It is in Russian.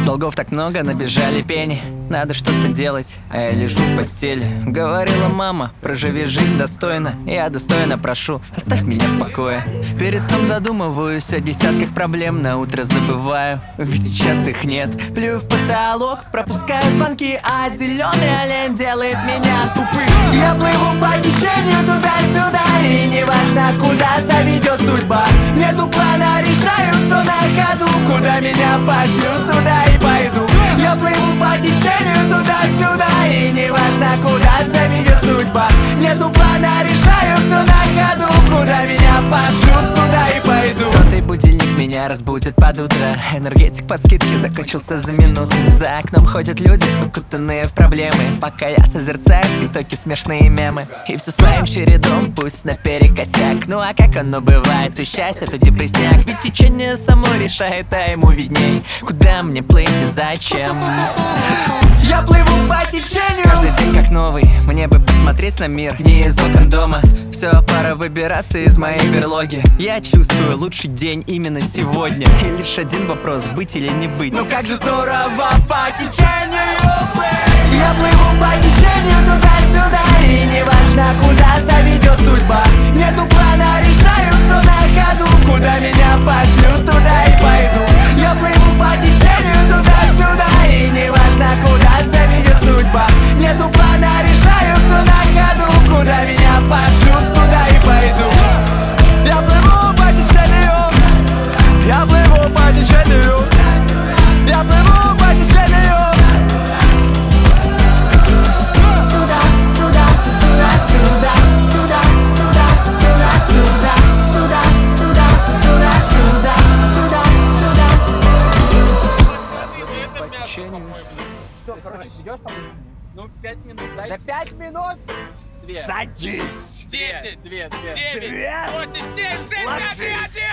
Долгов так много, набежали пени. Надо что-то делать, а я лежу в постели. Говорила мама, проживи жизнь достойно. Я достойно прошу, оставь меня в покое. Перед сном задумываюсь о десятках проблем. На утро забываю, ведь сейчас их нет. Плюю в потолок, пропускаю звонки, а зеленый олень делает меня тупым. Я плыву по течению туда-сюда, и неважно, куда заведет судьба. Нету плана, решаю все на ходу. Куда меня пошлют, туда и пойду. Я плыву по течению туда-сюда, и неважно, куда заведет судьба. Нету плана, решаю все на ходу. Куда меня пошлют, туда и пойду. Сотый будильник меня разбудит под утро. Энергетик по скидке закончился за минуту. За окном ходят люди, укутанные в проблемы. Пока я созерцаю в тиктоке смешные мемы. И все своим чередом, пусть наперекосяк. Ну а как оно бывает, то счастье, то депрессняк. Ведь течение само решает, а ему видней, куда мне плыть и зачем. Я плыву по течению. Каждый день как новый, мне бы посмотреть на мир не из окон дома. Все, пора выбираться из моей берлоги. Я чувствую лучший день именно сегодня. И лишь один вопрос, быть или не быть. Ну как же здорово по течению. Я плыву по течению туда-сюда, и неважно, куда заведет судьба. Нету плана, решаю все на ходу. Куда меня пошлют, туда и пойду. Я плыву по течению туда-сюда, и неважно, куда заведет судьба. Нету плана, решаю все на ходу. Куда меня пошлют, туда и пойду. Я плыву по течению. Я плыву по течению. Я плыву по течению. Все, короче, идешь там? Ну, 5 минут дайте. За 5 минут? 2. Садись! 10, 2, 9, 2, 8, 7, 6, 5, 1.